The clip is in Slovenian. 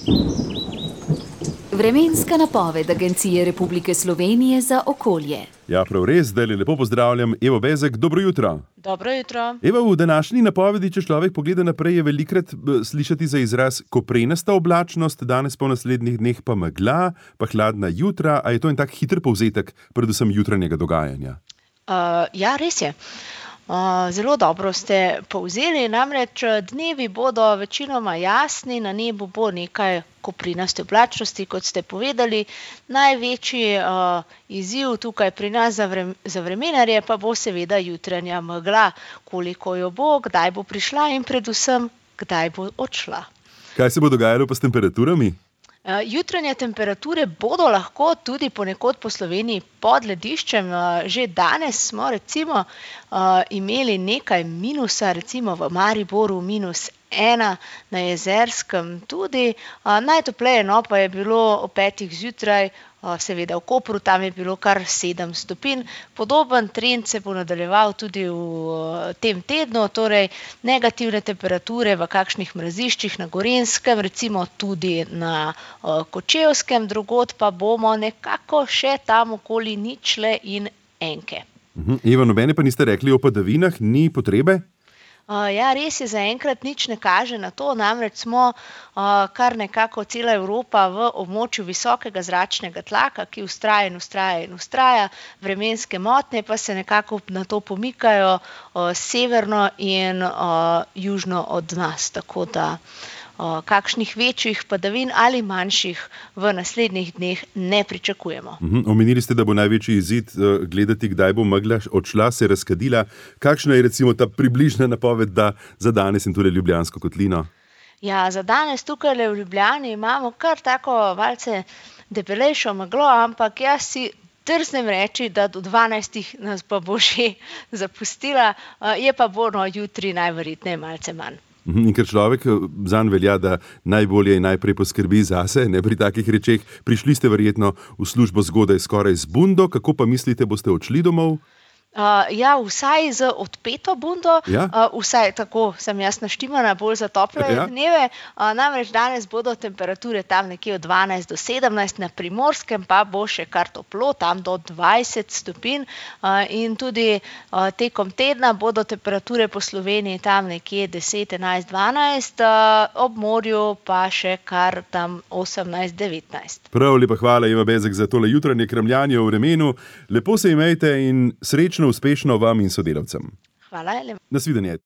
Vremenska napoved Agencije Republike Slovenije za okolje. Ja, prav res, zdaj lepo pozdravljam Evo Bezek, dobro jutro. Dobro jutro. Eva, v današnji napovedi, če človek pogleda naprej, je velikrat slišati za izraz koprenasta oblačnost, danes po naslednjih dneh pa megla, pa hladna jutra, a je to en tak hiter povzetek, predvsem jutranjega dogajanja? Ja, res je. Zelo dobro ste povzeli, namreč dnevi bodo večinoma jasni, na nebu bo nekaj koprinaste oblačnosti, kot ste povedali. Največji izziv tukaj pri nas za vremenarje pa bo seveda jutranja megla, koliko jo bo, kdaj bo prišla in predvsem, kdaj bo odšla. Kaj se bo dogajalo pa s temperaturami? Jutranje temperature bodo lahko tudi ponekod po Sloveniji pod lediščem. Že danes smo recimo imeli nekaj minusa, recimo v Mariboru -1, na Jezerskem tudi. Najtopleje pa je bilo ob 5 zjutraj, seveda v Kopru, tam je bilo kar 7 stopinj. Podoben trend se bo nadaljeval tudi v tem tednu, torej negativne temperature v kakšnih mraziščih na Gorenjskem, recimo tudi na Kočevskem, drugod pa bomo nekako še tam okoli 0 in 1. Eva, nobene pa niste rekli o padavinah, ni potrebe? Ja, res je, zaenkrat nič ne kaže na to, namreč smo kar nekako cela Evropa v območju visokega zračnega tlaka, ki vztraja in vztraja in vztraja, vremenske motnje pa se nekako na to pomikajo severno in južno od nas, tako da kakšnih večjih padavin ali manjših v naslednjih dneh ne pričakujemo. Omenili ste, da bo največji izid gledati, kdaj bo megla odšla, se razkadila. Kakšna je recimo ta približna napoved, da za danes in tudi Ljubljansko kotlino? Ja, za danes tukaj v Ljubljani imamo kar tako malce debelejšo meglo, ampak jaz si drznem reči, da do 12 nas pa bo že zapustila, je pa bo jutri najverjetneje malce manj. In ker človek zanj velja, da najbolje in najprej poskrbi zase, ne pri takih rečeh, prišli ste verjetno v službo zgodaj skoraj z bundo, kako pa mislite, boste odšli domov? Ja, vsaj z odpeto bundo, Ja? Vsaj tako sem jaz naštimana, bolj za tople dneve. Namreč danes bodo temperature tam nekje od 12 do 17, na Primorskem pa bo še kar toplo, tam do 20 stopinj. In tudi tekom tedna bodo temperature po Sloveniji tam nekje 10, 11, 12, ob morju pa še kar tam 18, 19. Prav lepa hvala, Eva Bezek, za tole jutranje kramljanje o vremenu. Lepo se imejte in srečno, uspešno vam in sodelavcem. Hvala. Nasvidenje.